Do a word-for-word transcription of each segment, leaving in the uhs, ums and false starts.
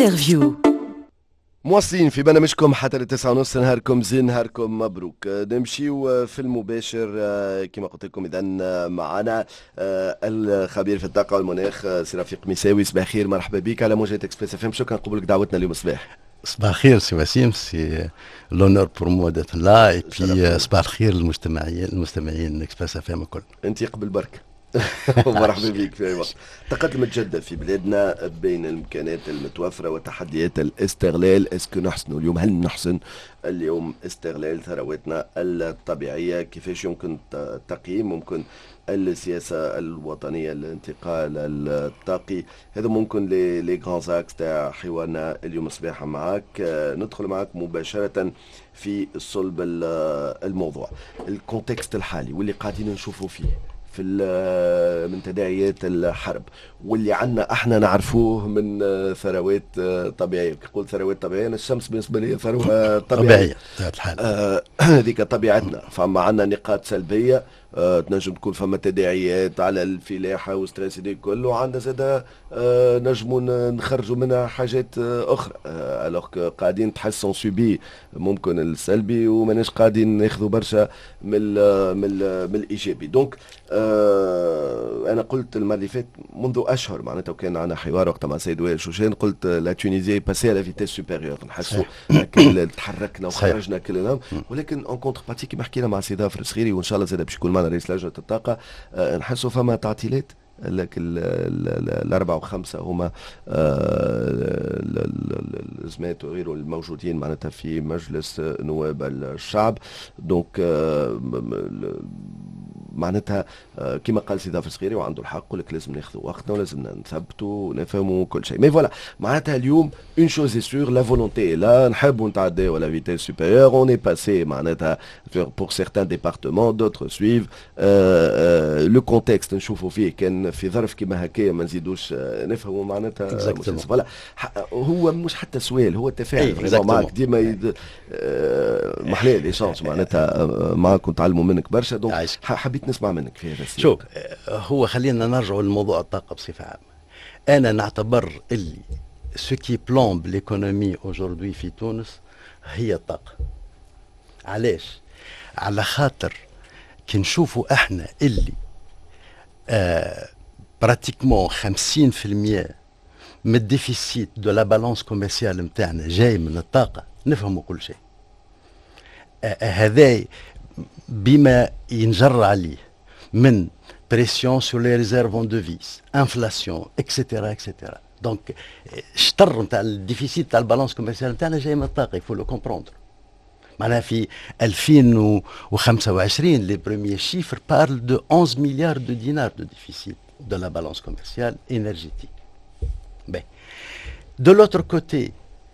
انترفيو. مواصلين في برنامجكم حتى للتسعة ونص. نهاركم زين، نهاركم مبروك. نمشيو في المباشر كما قلت لكم. إذا معنا الخبير في الطاقة والمناخ سي رفيق ميساوي. صباح خير، مرحبا بك على موجات اكسبريس اف ام. شكرا قبول لك دعوتنا اليوم الصباح. صباح الخير سي وسيم، سي لونور بور موا دات لا اي بي صباح الخير للمستمعين المستمعين اكسبريس اف ام الكل. انت قبل برك. مرحبا بك في اي وقت. الطاقات المتجدده في بلادنا بين الامكانيات المتوفره وتحديات الاستغلال. اسكو نحسنوا اليوم؟ هل نحسن اليوم استغلال ثرواتنا الطبيعيه؟ كيفاش يمكن تقييم ممكن السياسه الوطنيه للانتقال الطاقي؟ هذا ممكن لي لي غران زاكس تاع حوارنا اليوم الصباح معك. ندخل معك مباشره في صلب الموضوع. الكونتكست الحالي واللي قاعدين نشوفوا فيه في من تداعيات الحرب واللي عنا احنا نعرفوه من ثروات طبيعيه. كنقول ثروات طبيعيه، الشمس بالنسبه لي ثروه طبيعيه هذيك آه طبيعتنا. فما عنا نقاط سلبيه آه تنجم تكون فما تداعيات على الفلاحه وستريس دي كله، وعندنا زاد آه نجموا نخرجوا منها حاجات آه اخرى. آه الوغ قاعدين نتحسن سوبي ممكن السلبي وماناش قاعدين ناخذوا برشا من ال من ال من الايجابي. دونك آه انا قلت المره اللي فاتت منذ اشهر معناتها، وكان عندنا حوار وقتها مع سيد وائل شوشان، قلت لا تونيزي باسي على فيتيس سوبيريور. نحسوا كل تحركنا وخرجنا كلنا، ولكن اون كونتر بارتي كيما حكينا مع سي ظافر الصغيري وان شاء الله زاد باش يكون معنا رئيس لجنه الطاقه. أه نحسوا فما تعطيلات. لكن الأربعة وخمسة هما الأزمات وغيره الموجودين معناتها في مجلس نواب الشعب. دونك معناتها كما قال سي ظافر الصغيري وعنده الحق، يقول لك لازم ناخذوا وقتنا ولازم نثبتوا ونفهموا كل شيء. مي فوالا معناتها اليوم اون شوز سور لا فولونتي لا نحبوا نتعداو على فيتيس سوبيريور. اون اي باسي معناتها بور سيغتان ديبارتمون دوتر سويف. لو كونتكست نشوفوا فيه كان في ظرف كيما هكايا ما نزيدوش نفهموا معناتها. فوالا هو مش حتى سؤال، هو تفاعل معك ديما يد... محلاه ليشانس معناتها معاكم تعلموا منك برشا. دونك حبيت نسمع منك في هذا السياق. شوف هو خلينا نرجع لموضوع الطاقة بصفة عامة. أنا نعتبر اللي سو كي بلومب ليكونومي أوجوردي في تونس هي الطاقة. علاش؟ على خاطر كي نشوفوا احنا اللي آه براتيكمون خمسين في المية من الديفيسيت دو لا بالانس كوميرسيال نتاعنا جاي من الطاقة، نفهموا كل شيء. آه هذا بما ينجر عليه من بريسيون سور لي ريزيرفون دو فيس، انفلاسيون اكسيتيرا اكسيتيرا. دونك الشطر نتاع الديفيسيت تاع البالانس كوميرسيال نتاعنا جاي من الطاقة، يفو لو كومبروندر. معناها في ألفين وخمسة وعشرين لي بروميير شيفر بارل دو أونز مليار دو دينار دو ديفيسيت de la balance commerciale énergétique. Ben, de l'autre côté,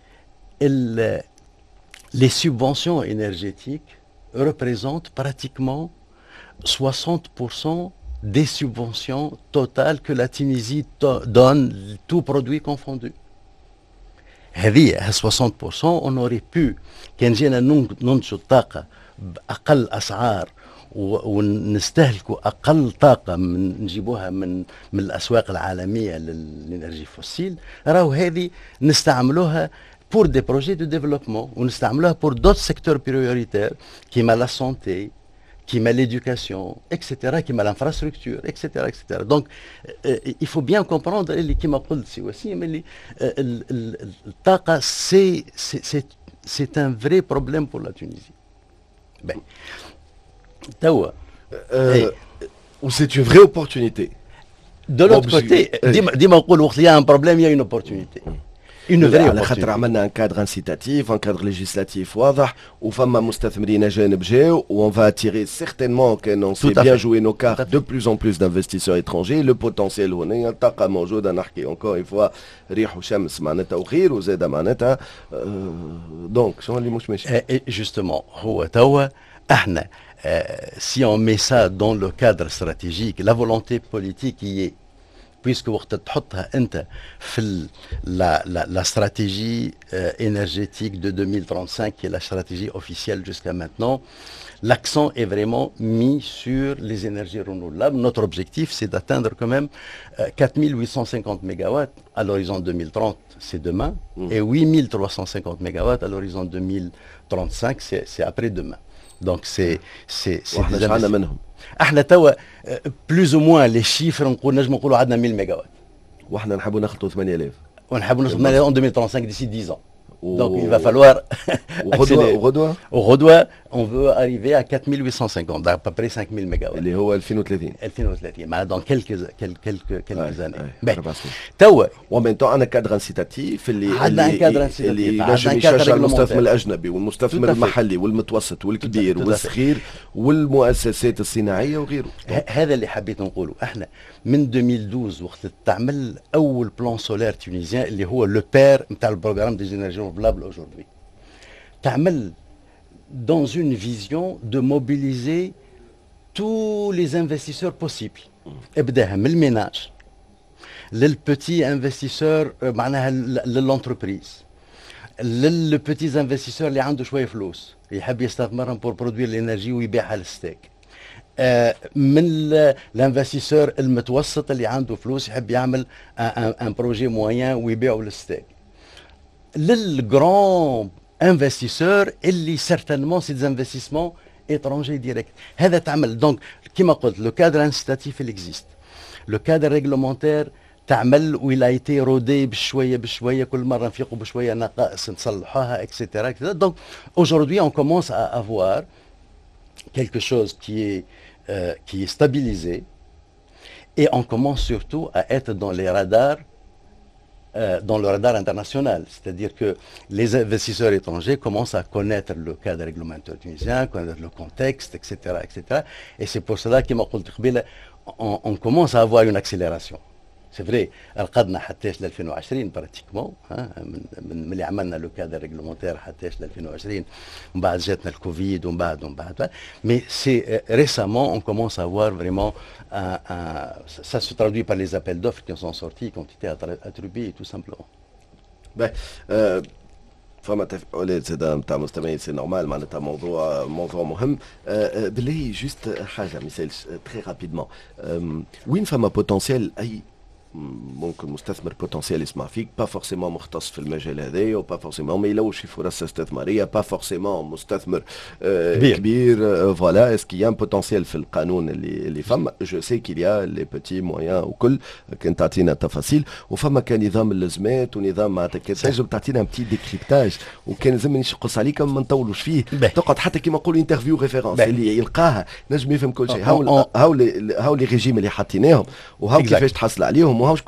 il, les subventions énergétiques représentent pratiquement soixante pour cent des subventions totales que la Tunisie donne, tout produit confondu. هذه soixante pour cent on aurait pu كان جينا ننتجوا الطاقة بأقل أسعار ونستهلكوا أقل طاقة من نجيبوها من من الأسواق العالمية للإنرجي فوسيل، راهو هذه نستعملوها pour des projets de développement ونستعملوها pour d'autres secteurs prioritaires كيما la santé كيما l'éducation et cetera كيما l'infrastructure et cetera et cetera. Donc il faut bien comprendre اللي كيما قلت سي وسيم اللي الطاقة c'est c'est c'est un vrai problème pour la Tunisie. Ben توا euh, ou c'est une vraie opportunité. De l'autre côté ديما ديما نقول وقت يا ان بروبليم يا une opportunité. une vraie على خاطر عملنا ان كادر انسيتاتيف ان كادر ليجيسلاتيف واضح وفما مستثمرين اجانب جاو و on va attirer certainement que on sait bien jouer nos cartes de plus en plus d'investisseurs étrangers. le potentiel هنا الطاقه موجوده. نحكي encore une fois ريح وشمس معناتها وغير وزاد معناتها دونك شنو اللي مش ماشي justement هو توا احنا Euh, si on met ça dans le cadre stratégique, la volonté politique y est. بويسك وقت تحطها انت في ال لا لا لا stratégie euh, énergétique de deux mille trente-cinq qui est la stratégie officielle jusqu'à maintenant. L'accent est vraiment mis sur les énergies renouvelables. Notre objectif, c'est d'atteindre quand même euh, quatre mille huit cent cinquante mégawatts à l'horizon deux mille trente, c'est demain, mmh. et huit mille trois cent cinquante mégawatts à l'horizon deux mille trente-cinq, c'est, c'est après-demain. Donc c'est c'est c'est des investissements. احنا توا بلوز او موان لي شيفر نقول نجم نقولوا عندنا مية ميجاوات. واحنا نحبوا نخلطوا ثمانية آلاف. ونحبوا نخلطوا ثمانية آلاف en deux mille trente-cinq d'ici dix ans. Donc il va falloir accélérer. وغدوة وغدوة on veut arriver à quatre mille huit cent cinquante, à peu près cinq mille mégawatts. اللي هو ألفين وثلاثين. ألفين وثلاثين مع dans quelques quelques quelques années. Ben توا ومن même temps عندنا كادر انسيتاتيف اللي اللي اللي ينجم يشجع المستثمر الأجنبي والمستثمر المحلي والمتوسط والكبير والصغير والمؤسسات الصناعية وغيره. هذا اللي حبيت نقوله. احنا من deux mille douze وقت تعمل أول بلان سولار تونيزيان اللي هو لو بير نتاع البروغرام دي زينيرجي رينوفلابل aujourd'hui. تعمل dans une vision de mobiliser tous les investisseurs possibles. ابداها من الميناج للبتي انفستيسور معناها للانتربريز للبتي انفستيسور اللي عنده شويه فلوس يحب يستثمرهم بور برودوير الانرجي ويبيعها للستيك. آه من الانفستيسور المتوسط اللي عنده فلوس يحب يعمل ان بروجي موين ويبيعه للستيك. للجران investisseurs اللي certainement c'est des investissements étrangers directs. هذا تعمل دونك كما قلت لو كادر انستاتيف اللي existe. لو كادر ريغلومونتير تعمل ويل ايتي رودي بشويه بشويه كل مره نفيقوا بشويه نقائص نصلحوها اكسيتيرا. Donc aujourd'hui on commence à avoir quelque chose qui est euh, qui est stabilisé et on commence surtout à être dans les radars Euh, dans le radar international, c'est-à-dire que les investisseurs étrangers commencent à connaître le cadre réglementaire tunisien, connaître le contexte, et cetera, et cetera. Et c'est pour cela qu'on on commence à avoir une accélération. C'est vrai, رقدنا حتىش ل ألفين وعشرين براتيكمون من من اللي عملنا لو كادر ريغلومونتير حتىش ل ألفين وعشرين ومن بعد جاتنا الكوفيد ومن بعد ومن بعد mais c'est récemment on commence à voir vraiment un, un, ça se traduit par les appels d'offres qui sont sortis, qui ont été attribués tout simplement. Ben, euh, فما تفاعلات زاده نتاع مستمعين سي نورمال معناتها موضوع موضوع مهم. بالله جوست حاجه مثال تري رابيدمون وين فما بوتنسيال اي ممكن مستثمر بوتنسيال يسمع فيك با فورسيمون مختص في المجال هذايا وبا فورسيمون ما يلوش في فرص استثماريه با فورسيمون مستثمر آه كبير, كبير فوالا اسكي يان بوتنسيال في القانون اللي اللي فما جو سي كيليا لي بوتي مويان وكل كان تعطينا تفاصيل وفما كان نظام اللزمات ونظام معناتها كان تنجم تعطينا بتي ديكريبتاج وكان لازمني نقص عليك ما نطولوش فيه تقعد حتى كيما نقولوا انترفيو ريفيرونس اللي يلقاها نجم يفهم كل شيء هاو هاو هاو لي ريجيم اللي حطيناهم وهاو كيفاش تحصل عليهم En,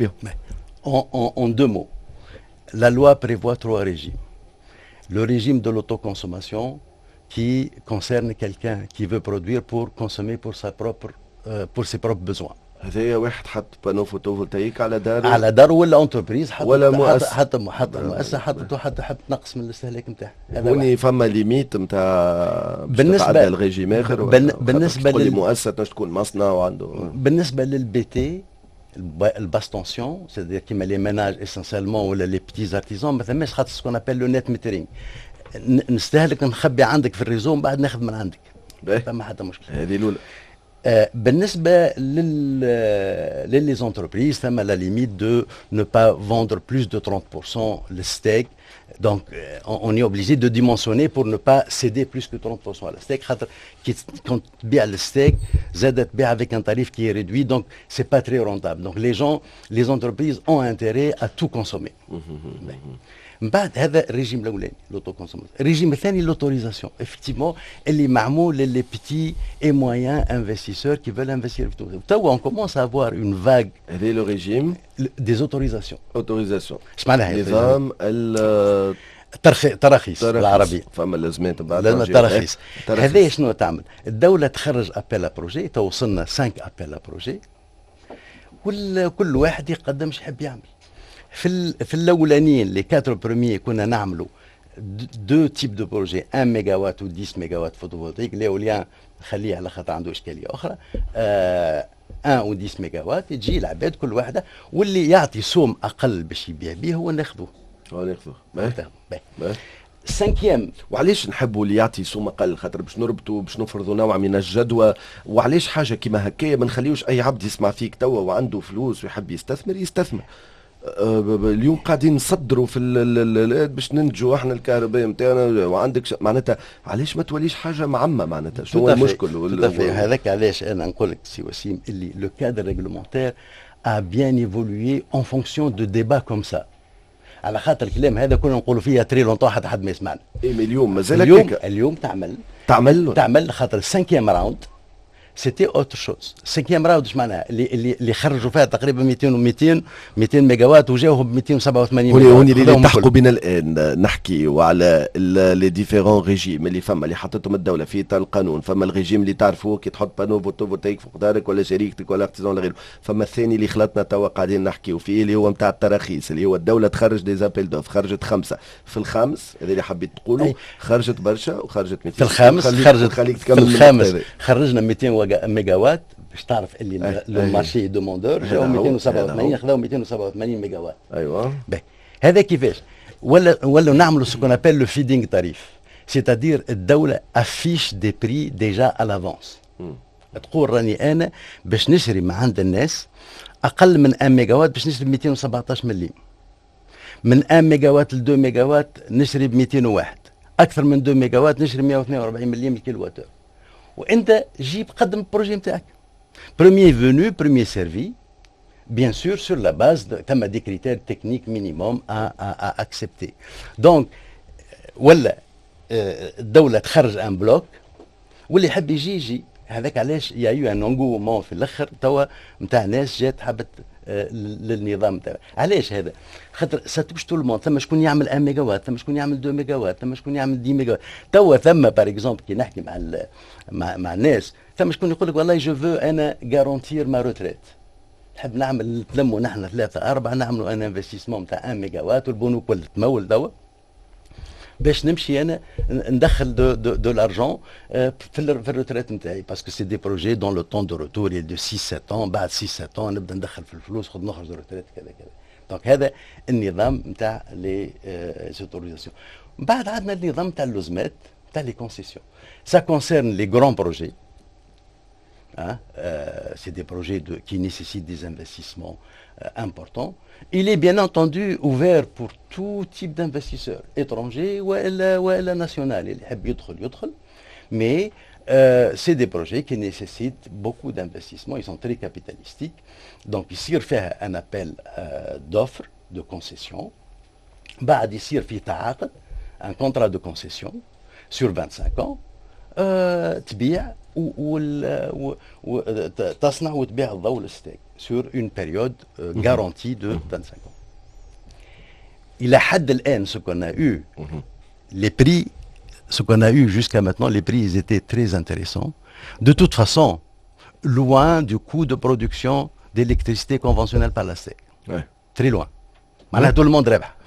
en, en deux mots, la loi prévoit trois régimes. Le régime de l'autoconsommation qui concerne quelqu'un qui veut produire pour consommer pour, sa propre, euh, pour ses propres besoins. هذايا واحد حط بانو فوتوفولتايك على دار على دار ولا انتربريز حط ولا مؤسسه حط حط مؤسسه حطته حتى حب تنقص من الاستهلاك نتاعها. هوني فما ليميت نتاع بالنسبه للريجيم اخر بالنسبه للمؤسسه تكون مصنع وعنده بالنسبه للبي تي الباس تونسيون سيدير كيما لي ميناج اسينسيالمون ولا لي بيتيز ارتيزون ما ثماش خاطر سكون ابل لو نت ميترينغ نستهلك نخبي عندك في الريزو من بعد ناخذ من عندك فما حتى مشكله. هذه الاولى. آه بالنسبه لل للي زونتربريز ثم لا ليميت دو نو با فوندر بلوس دو ثلاثين بالمئة للستيك. Donc, euh, on est obligé de dimensionner pour ne pas céder plus que trente pour cent à la steak. Quand tu biais le steak, tu avec un tarif qui est réduit, donc c'est pas très rentable. Donc, les gens, les entreprises ont intérêt à tout consommer. من بعد هذا الريجيم الاولاني لوتوكونسوماسيون. الريجيم الثاني لوتوريزاسيون افكتيفمون اللي معمول للي بيتي اي مويان انفستيسور كي فول انفستير في تونس. توا اون كومونس افوار اون فاغ هذا لو ريجيم دي اوتوريزاسيون. اوتوريزاسيون اش معناها نظام التراخيص بالعربيه. فما لازمات بعد لازم التراخيص. هذا شنو تعمل؟ الدوله تخرج ابيل بروجي توصلنا خمسة ابيل بروجي كل كل واحد يقدم اش يحب يعمل. في في الاولانيين لي كاتر بروميي كنا نعملوا دو تيب دو بروجي واحد ميجا وات و عشرة ميجا وات فوتوفولتيك. الاوليان نخليه على خاطر عنده اشكاليه اخرى. آه واحد او عشرة ميجا وات، تجي العباد كل واحده واللي يعطي سوم اقل باش يبيع به هو ناخذوه. هو ناخذوه. سانكيام. وعلاش نحبوا اللي يعطي سوم اقل؟ خاطر باش نربطوا باش نفرضوا نوع من الجدوى. وعلاش حاجه كيما هكايا ما نخليوش اي عبد يسمع فيك توا وعنده فلوس ويحب يستثمر يستثمر. اليوم قاعدين نصدروا في باش ننتجوا احنا الكهرباء نتاعنا وعندك ش... معناتها علاش ما توليش حاجه معمه؟ معناتها شنو هو المشكل؟ هذاك علاش انا نقول لك سي وسيم اللي لو كادر ريغلومونتير ا بيان ايفولوي اون فونكسيون دو ديبا كوم سا. على خاطر الكلام هذا كنا نقولوا فيه تري لونطون حتى حد ما يسمعنا. اي مي اليوم مازال اليوم اليوم تعمل تعمل تعمل خاطر السانكيام راوند سيتي اوتر شوز. السانكيام راوند ايش معناها؟ اللي اللي اللي خرجوا فيها تقريبا مئتين و200 مئتين ميجا وات وجاوهم ب مئتين وسبعة وثمانين ميجا وات. هوني اللي نلتحقوا بنا الان نحكي على لي ديفيرون ريجيم اللي فما اللي حطتهم الدوله في اطار القانون. فما الريجيم اللي تعرفوه كي تحط بانو فوتوفولتايك فوق دارك ولا شريكتك ولا اختزان ولا غيره. فما الثاني اللي خلطنا توا قاعدين نحكيو فيه اللي هو نتاع التراخيص، اللي هو الدوله تخرج دي زابيل دوف. خرجت خمسه في الخامس هذا اللي حبيت تقولوا. خرجت برشا وخرجت في الخامس خرجت في الخامس خرجنا مئتين ميجا وات باش تعرف اللي لو مارشي دوموندور جاو مئتين وسبعة وثمانين خذاو مئتين وسبعة وثمانين ميجا وات. ايوه باهي هذا كيفاش؟ ولا ولا نعملوا سكون ابل لو فيدينغ تاريف، سيتادير الدوله افيش دي بري ديجا على لافونس. تقول راني انا باش نشري من عند الناس اقل من واحد ميجا وات باش نشري ب مئتين وسبعطاش مليم، من واحد ميجا وات ل اثنين ميجا وات نشري ب مئتين وواحد، اكثر من اثنين ميجا وات نشري مئة واثنين وأربعين مليم الكيلو وات. وانت جيب قدم البروجي نتاعك. Premier venu, premier servi, bien sûr sur la base de ثم des critères techniques minimum à, à, à accepter. Donc ولا الدولة تخرج ان بلوك واللي يحب يجي يجي. هذاك علاش يا يو ان انغومون في الاخر توا نتاع ناس جات حبت للنظام تاعها. علاش هذا؟ خاطر ساتوش تو الموند. ثم شكون يعمل واحد ميجا وات، ثم شكون يعمل اثنين ميجا وات، ثم شكون يعمل عشرة ميجا وات. توا ثم بار اكزومبل كي نحكي مع مع, مع الناس ثم شكون يقول لك والله جو فو انا غارونتير ما روتريت. نحب نعمل نتلموا نحن ثلاثه اربعه نعملوا ان انفستيسمون نتاع واحد ميجا وات والبنوك ولا تمول توا باش نمشي انا ندخل دو دو, دو لارجون في الروتريت نتاعي باسكو سي دي بروجي دون لو طون دو روتور دو ستة سبعة بعد ستة سبعة نبدا ندخل في الفلوس خذ نخرج روتريت كذا كذا. دونك هذا النظام نتاع لي اوتوريزاسيون. بعد عندنا النظام نتاع اللزمات نتاع لي كونسيسيون. سا كونسيرن لي غران بروجي. Hein, euh, c'est des projets de, qui nécessitent des investissements euh, importants. Il est bien entendu ouvert pour tout type d'investisseurs, étrangers ou la nationale. Il يحب يدخل يدخل. Mais euh, c'est des projets qui nécessitent beaucoup d'investissements. Ils sont très capitalistiques. Donc يصير فيها un appel euh, d'offres, de concession. بعد يصير في تعاقد, un contrat de concession sur vingt-cinq ans. Euh, تبيع وتصنع وتبيع الضوء الستيك sur une période euh, garantie de vingt-cinq ans. إلى حد الآن ce qu'on a eu, les prix, ce qu'on a eu jusqu'à maintenant, les prix ils étaient très intéressants. De toute façon, loin du coût de production d'électricité conventionnelle par la steak. Ouais. Très loin. معناها tout le monde ربح.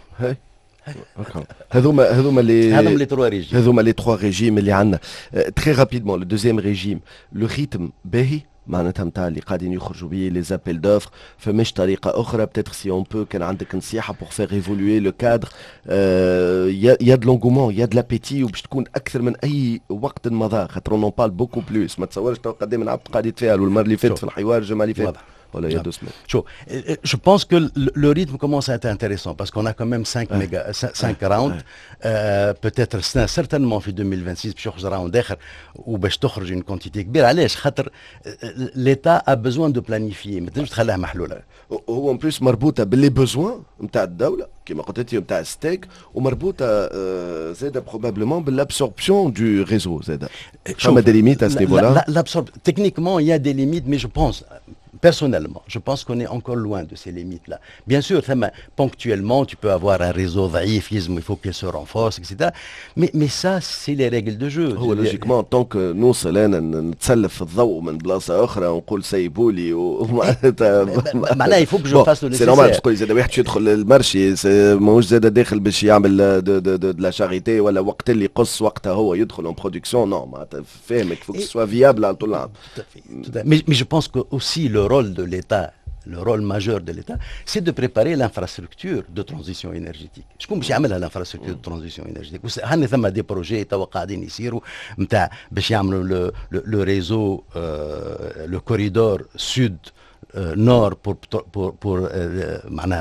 هذوما هذوما لي هذوما لي تروا ريجيم هذوما لي تروا ريجيم اللي عندنا. تري رابيدمون لو دوزيام ريجيم لو ريتم باهي معناتها نتاع اللي قاعدين يخرجوا به لي زابيل دوفر. فماش طريقه اخرى بتاتر سي اون بو كان عندك نصيحه بور فير ايفولوي لو كادر يا دو لونغومون يا دو لابيتي وباش تكون اكثر من اي وقت مضى خاطر اون بال بوكو بلوس. ما تصورش تو قدام من عبد قاعد يتفاعل والمره اللي فاتت في الحوار الجمعه اللي فاتت Voilà, il y a deux semaines. Je pense que le, le rythme commence à être intéressant parce qu'on a quand même cinq rounds. Euh, peut-être certainement في deux mille vingt-six باش يخرج راوند اخر وباش تخرج une quantité كبيره. علاش؟ خاطر l'État a besoin de planifier. ما تنجمش تخليها محلوله. هو ان بليس مربوطه باللي بوزوان نتاع الدوله كما قلت انت نتاع الستيك ومربوطه زاده بروبابلمون بالابسوربسيون دو ريزو زاده. فما دي ليميت à ce niveau-là. L'absorption techniquement il y a des limites mais je pense personnellement, je pense qu'on est encore loin de ces limites-là. Bien sûr, ponctuellement, tu peux avoir un réseau ضعيف, il faut qu'il se renforce, et cetera. Mais, mais ça, c'est les règles de jeu. هو لوجيكمون طونك نوصل انا نتسلف في الضوء من بلاصه اخرى ونقول سيبوا لي ومعناتها معناها يفوك جو فاس لو سي نورمال باش تقول زاد واحد يدخل المارشي ماهوش زاد داخل باش يعمل دو دو دو لا شاريتي ولا وقت اللي يقص وقتها هو يدخل اون برودكسيون نو معناتها فاهمك فوك سوا فيابل على طول العام. Mais, mais je pense que aussi le rôle de l'État, le rôle majeur de l'État, c'est de préparer l'infrastructure de transition énergétique. شكون باش يعملها l'infrastructure de transition énergétique؟ هاني ثم دي بروجي توا قاعدين يصيروا نتاع باش يعملوا لو لو ريزو لو كوريدور سود nord pour pour pour معناها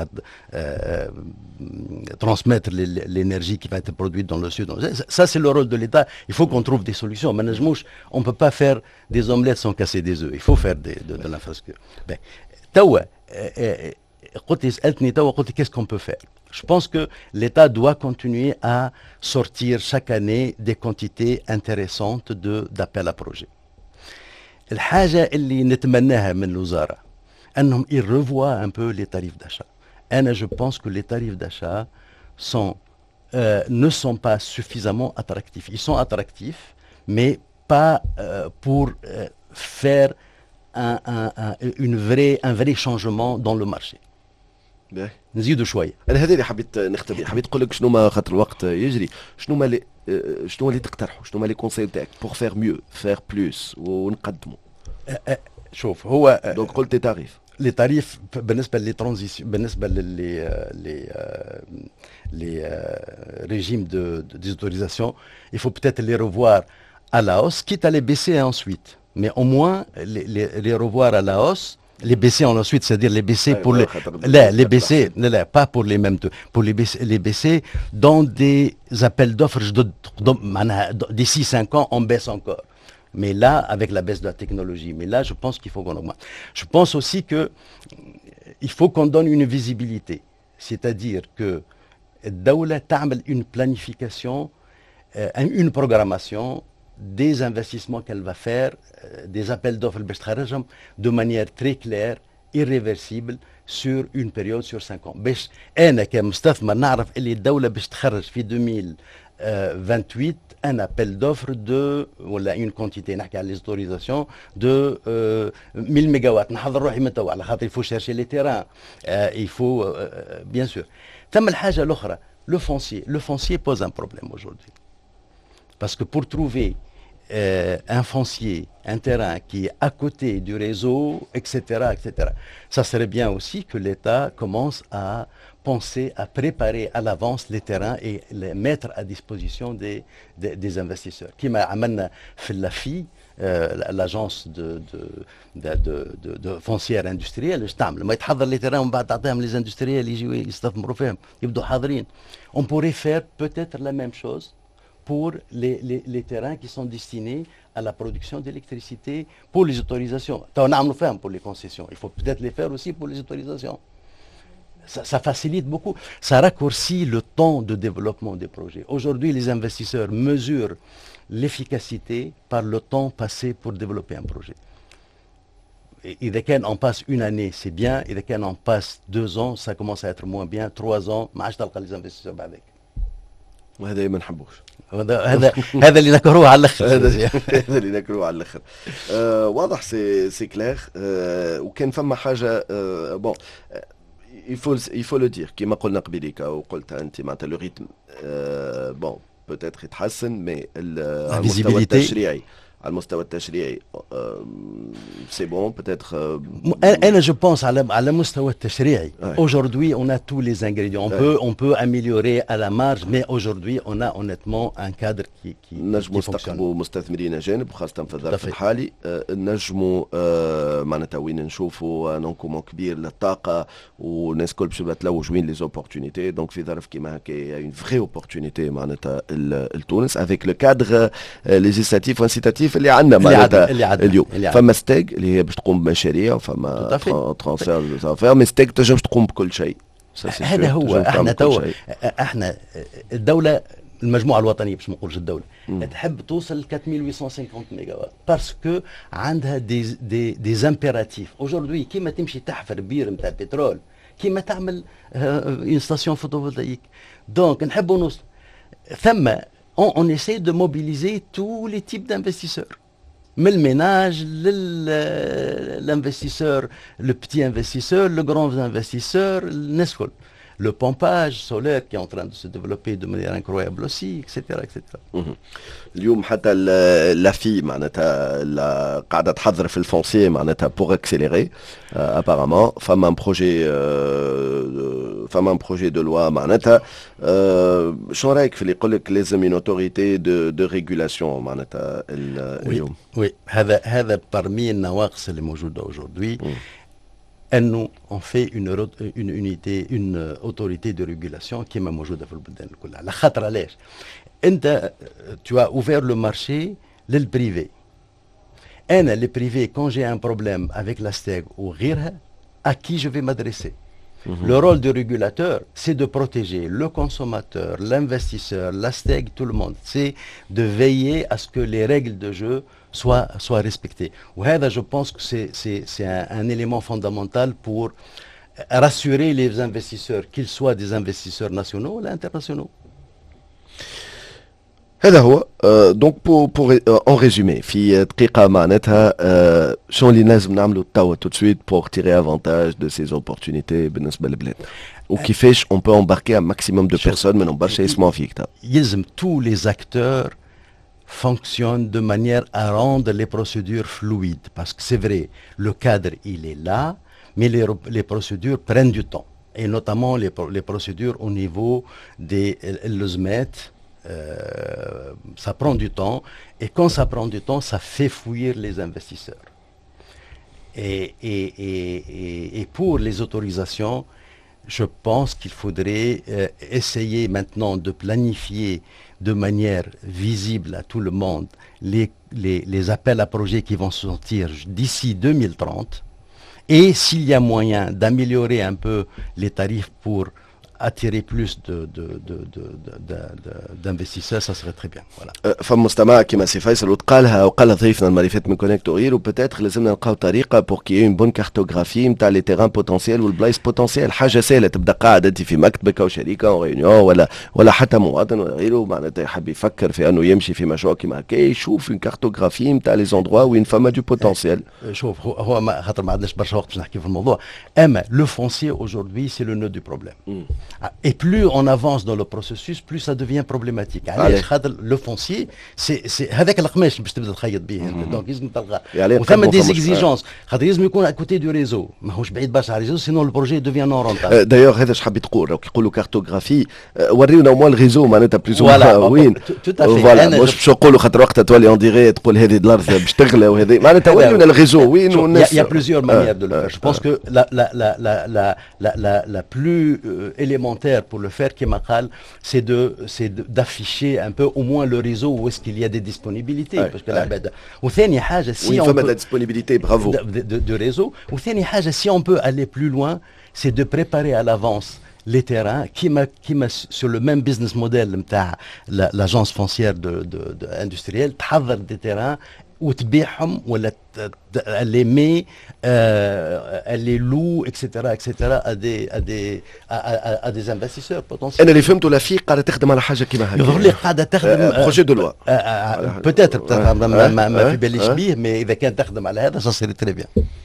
transmettre l'énergie qui va être produite dans le sud. Ça c'est le rôle de l'État. Il faut qu'on trouve des solutions. Mais on ne peut pas faire des omelettes sans casser des œufs. Il faut faire de, de, de l'infrastructure. Ben, توا قلت سألتني توا قلت qu'est-ce qu'on peut faire? Je pense que l'État doit continuer à sortir chaque année des quantités intéressantes de d'appels à projets. الحاجة اللي نتمناها من الوزارة أنهم ils revoient un peu les tarifs d'achat. أنا je pense que les tarifs d'achat sont, euh, ne sont pas suffisamment attractifs. Ils sont attractifs, mais pas euh, pour euh, faire un, un, un, une vraie, un vrai changement dans le marché. باهي نزيدوا شوية. أنا هذا اللي حبيت نختم به، حبيت نقول لك شنو ما خاطر الوقت يجري، شنو ما اللي شنو اللي تقترحوا، شنو ما لي كونساي تاعك بور فير ميو فير بلوس ونقدموا. شوف هو دونك قلت لي تاريف. les tarifs بالنسبة للترانزيسيون بالنسبة للي les les régimes de d'autorisation, il faut peut-être les revoir à la hausse, quitte à les baisser ensuite. Mais au moins les, les, les revoir à la hausse, les baisser ensuite, c'est-à-dire les baisser pour les là, les baisser là, pas pour les mêmes pour les baisser, les baisser dans des appels d'offres d'ici cinq ans on baisse encore. Mais là, avec la baisse de la technologie, mais là, je pense qu'il faut qu'on augmente. Je pense aussi qu'il faut qu'on donne une visibilité. C'est-à-dire que Daoula ta'amel une planification, euh, une programmation des investissements qu'elle va faire, euh, des appels d'offres de manière très claire, irréversible, sur une période sur cinq ans. باش أنا كمستثمر نعرف اللي الدولة باش تخرج في deux mille vingt-huit un appel d'offres de ولا une quantité نحكي على les autorisations de euh, mille mégawatts. نحضر روحي من توا على خاطر il faut chercher les terrains, euh, il faut euh, bien sûr. ثم الحاجة الأخرى le foncier. Le foncier pose un problème aujourd'hui. Parce que pour trouver Euh, un foncier, un terrain qui est à côté du réseau, et cetera, et cetera. Ça serait bien aussi que l'État commence à penser, à préparer à l'avance les terrains et les mettre à disposition des, des, des investisseurs. Qui m'a amené la F I, euh, l'agence de, de, de, de, de, de foncière industrielle, ما يتحضر les terrains ومن بعد تعطيهم les industriels يجوا يستثمروا فيهم يبدوا حاضرين. On pourrait faire peut-être la même chose pour les, les, les terrains qui sont destinés à la production d'électricité pour les autorisations. On a fait pour les concessions. Il faut peut-être les faire aussi pour les autorisations. Ça, ça facilite beaucoup. Ça raccourcit le temps de développement des projets. Aujourd'hui, les investisseurs mesurent l'efficacité par le temps passé pour développer un projet. Et dès qu'on passe une année, c'est bien. Et dès qu'on passe deux ans, ça commence à être moins bien. Trois ans, ما عادش تلقى les investisseurs بعدك. وهذا ما نحبوش. هذا هذا هذا اللي نكروه على الاخر. هذا اللي نكروه على الاخر. واضح سي سي كلير. وكان فما حاجه بون il faut il faut le dire كما قلنا قبيليك وقلتها انت معناتها لو ريتم بون بوتيتر يتحسن مي على المستوى التشريعي على المستوى التشريعي سي بون بوتيتر. انا جو بونس على على المستوى التشريعي aujourd'hui on a tous les ingrédients on peut on peut améliorer à la marge mais aujourd'hui on a honnêtement un cadre qui qui نجموا نستقطبوا مستثمرين اجانب خاصه في الظرف الحالي. نجموا معناتها وين نشوفوا نونكومون كبير للطاقه والناس الكل باش تلوج وين لي زوبورتونيتي. دونك في ظرف كيما هكا اون فري اوبورتونيتي معناتها لتونس افيك لو كادر ليجيسلاتيف وانسيتاتيف اللي عندنا معناتها اليوم. فما ستيج اللي هي باش تقوم بمشاريع وفما ترانسفير زافير مي ستيج تنجم تقوم بكل شيء. هذا هو احنا تو احنا الدوله المجموعه الوطنيه باش ما نقولش الدوله مم. تحب توصل ل أربعة آلاف وثمانمائة وخمسين ميجا وات باسكو عندها دي دي دي امبيراتيف اجوردي كيما تمشي تحفر بير نتاع بترول كيما تعمل اون ستاسيون فوتوفولتايك دونك نحبوا نوصل ثم on, on essaie de mobiliser tous les types d'investisseurs من الميناج للinvestisseur le petit investisseur le grand investisseur الناس الكل le pompage solaire qui est en train de se développer de manière incroyable aussi, et cetera, et cetera. اليوم حتى لافي معناتها قاعدة تحضر في الفونسي معناتها pour accélérer euh, apparemment فما un projet euh, فما un projet de loi معناتها euh, شو رايك في اللي يقول لك لازم une autorité de de régulation معناتها اليوم؟ oui, oui. هذا هذا parmi النواقص اللي موجودة aujourd'hui. انه on fait une une unité une autorité de régulation qui est موجوده في البلدان كلها على خاطر علاش انت tu as ouvert le marché للبريفي انا لي بريفي quand j'ai un problème avec la steg ou غيرها à qui je vais m'adresser mm-hmm. Le rôle du régulateur c'est de protéger le consommateur l'investisseur la steg tout le monde c'est de veiller à ce que les règles de jeu soit soit respecté. وهذا je pense que c'est c'est c'est un, un élément fondamental pour rassurer les investisseurs qu'ils soient des investisseurs nationaux ou internationaux. هذا هو دونك بو بور اون ريزومي في دقيقه معناتها شنو اللي لازم نعملوا توا تو سويت بور تيري افونتاج دو سي اوبورتونيتي بالنسبه لبلادنا وكيفاش اون بو امباركي ان ماكسيموم دو بيرسون ما برشا يسمعوا فيك توا يلزم tous les acteurs fonctionne de manière à rendre les procédures fluides. Parce que c'est vrai, le cadre, il est là, mais les, les procédures prennent du temps. Et notamment les, les procédures au niveau des L O S M E T, euh, ça prend du temps. Et quand ça prend du temps, ça fait fuir les investisseurs. Et, et, et, et, et pour les autorisations, je pense qu'il faudrait euh, essayer maintenant de planifier de manière visible à tout le monde les, les, les appels à projets qui vont sortir d'ici deux mille trente et s'il y a moyen d'améliorer un peu les tarifs pour attirer plus de, de, de, de, de, de, d'investisseurs, ça serait très bien. Voilà. فما مستمع كما سي فيصل وتقالها وقالها ضيفنا المره اللي فاتت من كونيكتورير وبتاتر لازمنا نلقاو طريقه بور كي اون بون كارتوغرافي نتاع لي تيران بوتونسيال والبلايص بوتونسيال حاجه سهله تبدا قاعد انت في مكتبك او شركه او ريونيون ولا ولا حتى مواطن ولا غيره معناتها يحب يفكر في انه يمشي في مشروع كيما هكا يشوف اون كارتوغرافي نتاع لي زوندروا وين فما دو بوتونسيال. شوف هو هو خاطر ما عندناش برشا وقت باش نحكي في الموضوع اما لو فونسيي aujourd'hui c'est le nœud du problème. Et plus on avance dans le processus, plus ça devient problématique. علاش خاطر لو فونسيي سي سي هذاك القماش باش تبدا تخيط به انت دونك لازم تلقى وثم دي زيكزيجونس خاطر لازم يكون اكوتي دو ريزو ماهوش بعيد برشا على الريزو سينو البروجي دوفيان نون رونتابل. دايوغ هذا اش حاب تقول راك يقولوا كارتوغرافي وريونا موان الريزو معناتها بلوز وين فوالا مش باش نقولوا خاطر وقتها تولي اون ديغي تقول هذه الارض باش تغلى وهذه معناتها وريونا الريزو وين والناس. Il y a plusieurs manières de le faire. Je pense que la la la la la la la la plus élémentaire pour le faire كما قال c'est de c'est d'afficher un peu au moins le réseau où est-ce qu'il y a des disponibilités parce que العباد وثاني حاجه si on peut de disponibilité bravo de, de, de réseau وثاني حاجه si on peut aller plus loin c'est de préparer à l'avance les terrains qui m'a qui m'a sur le même business model نتاع l'agence foncière de de, de industrielle تحضر des terrains وتبيعهم ولا les met euh, elle les loue etc etc à des à des à, à, à des investisseurs potentiels. انا اللي فهمته لا في قاعده تخدم على حاجه كيما هكا يظهر لي قاعده تخدم بروجي دو لوا بوتيتر ما في باليش بيه مي اذا كان تخدم على هذا سا سيري تري بيان.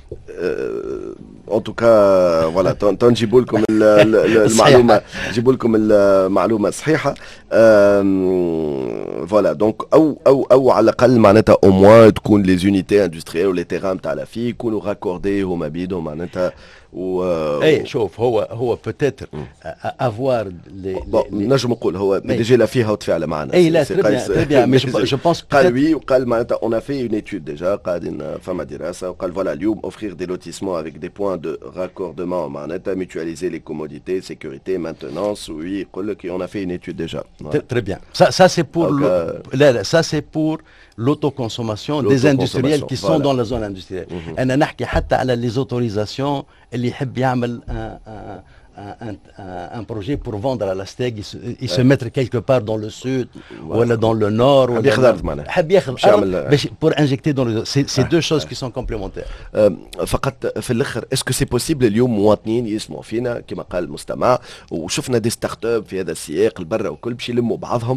ان توكا فوالا تنجيبوا لكم المعلومه نجيبوا لكم المعلومه الصحيحه فوالا دونك او او او على الاقل معناتها او موان تكون لي زونيتي اندستريال ولي تيران تاع لا في يكونوا راكوردي هما بيدهم معناتها و اي شوف هو هو بوتيتر افوار لي نجم نقول هو ديجا لا فيها وتفاعل معنا اي لا تري بيان تري بيان مي جو بونس قال وي وقال معناتها اون افي اون ايتود ديجا قاعدين فما دراسه وقال فوالا اليوم اوفرير دي لوتيسمون افيك دي بوين دو راكوردمون معناتها ميوتواليزي لي كوموديتي سيكوريتي مانتونانس وي يقول لك اون افي اون ايتود ديجا تري بيان سا سا سي بور لا لا سا سي بور l'autoconsommation des industriels qui sont dans la zone industrielle. أنا نحكي حتى على les autorisations اللي يحب يعمل un, un, un projet pour vendre à la steg, il se, il se mettre quelque part dans le sud ou dans le nord. حاب ياخذ ارض معناها. حاب ياخذ ارض pour injecter dans le. C'est, c'est deux choses qui sont complémentaires. فقط في الاخر اسكو سي بوسيبل اليوم مواطنين يسمعوا فينا كما قال المستمع وشفنا دي ستارت اب في هذا السياق البرة وكل باش يلموا بعضهم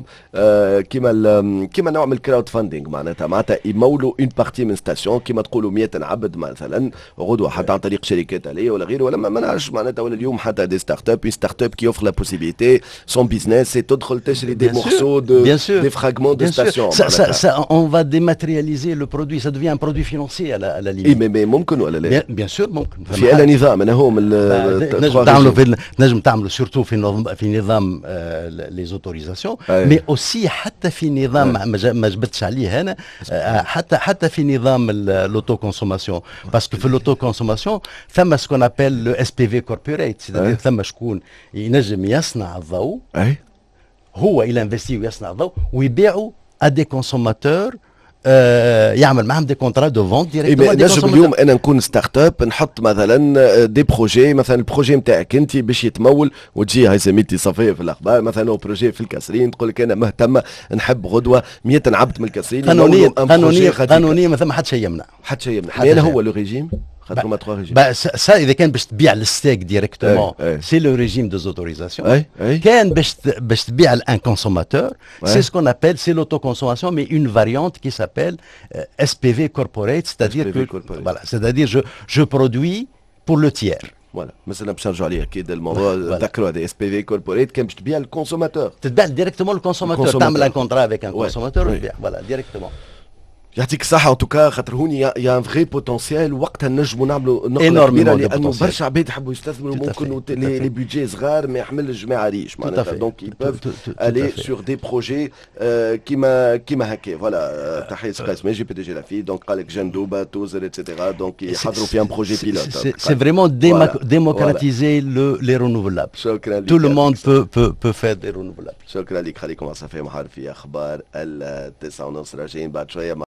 كما كما نوع من الكراود فاندينغ معناتها معناتها يمولوا اون بارتي من ستاسيون كما تقولوا مئة عبد مثلا غدوه حتى عن طريق شركات آلية ولا غيره ولا ما نعرفش معناتها ولا اليوم حتى دي ستارت اب اون ستارت اب كي اوفر لا بوسيبيليتي سون بيزنس سي تدخل تشري دي مورسو دي دي فراغمون دي ستاسيون. On va dématérialiser le produit, ça devient un produit financier à la, à la limite. اي مي ممكن ولا لا؟ bien sûr ممكن. في اي نظام انا هو من نجم تعملوا في نجم تعملوا سورتو في نظام في نظام لي زوتوريزاسيون مي اوسي حتى في نظام ما جبتش عليه انا حتى حتى في نظام الاوتو كونسوماسيون باسكو في الاوتو كونسوماسيون ثم سكون ابل لو اس بي في كوربوريت سيتادير ثم شكون ينجم يصنع الضوء هو الى انفستي ويصنع الضوء ويبيعوا ا دي كونسوماتور آه يعمل معهم دي كونترا دو فونت ديريكتومون. نجم اليوم انا نكون ستارت اب نحط مثلا دي بروجي مثلا البروجي نتاعك انت باش يتمول وتجي هاي سميتي صفيه في الاخبار مثلا بروجي في الكاسرين تقول لك انا مهتمه نحب غدوه مئة عبد من الكاسرين قانونيا قانونيا قانونيا ما ثم حتى شيء يمنع حتى شيء يمنع. انا هو لو ريجيم خاطر ما تخوا ريجيم سا اذا كان باش تبيع الستيك ديريكتومون سي لو ريجيم دو زوتوريزاسيون. كان باش باش تبيع لان كونسوماتور سي سكون ابل سي لوتو كونسوماسيون مي اون فاريانت كي سابيل اس بي في كوربوريت c'est-à-dire que voilà c'est-à-dire je je produis pour le tiers. فوالا مثلا باش نرجعوا عليه اكيد الموضوع تذكروا هذا اس بي في كوربوريت كان باش تبيع للكونسوماتور تتباع ديريكتومون للكونسوماتور تعمل ان كونترا افيك ان كونسوماتور وتبيع فوالا ديريكتومون. يعطيك الصحة ان توكا خاطر هوني يا ان فغي بوتونسيال وقتها نجموا نعملوا نقله كبيرة لانه برشا عباد يحبوا يستثمروا ممكن لي بيدجي صغار ما يحمل الجماعة ريش معناتها دونك يي بوف الي سور دي بروجي كيما كيما هكا فوالا. تحية قيس ماجي بي دي جي لافي دونك قال لك جندوبة توزر اتسيتيرا دونك يحضروا في ان بروجي بيلوت. سي فريمون démocratiser les renouvelables. شكرا لك. Tout le monde peut peut peut faire des renouvelables. شكرا لك. خليكم على صفحة محار في اخبار التسعة ونص راجعين بعد شوية.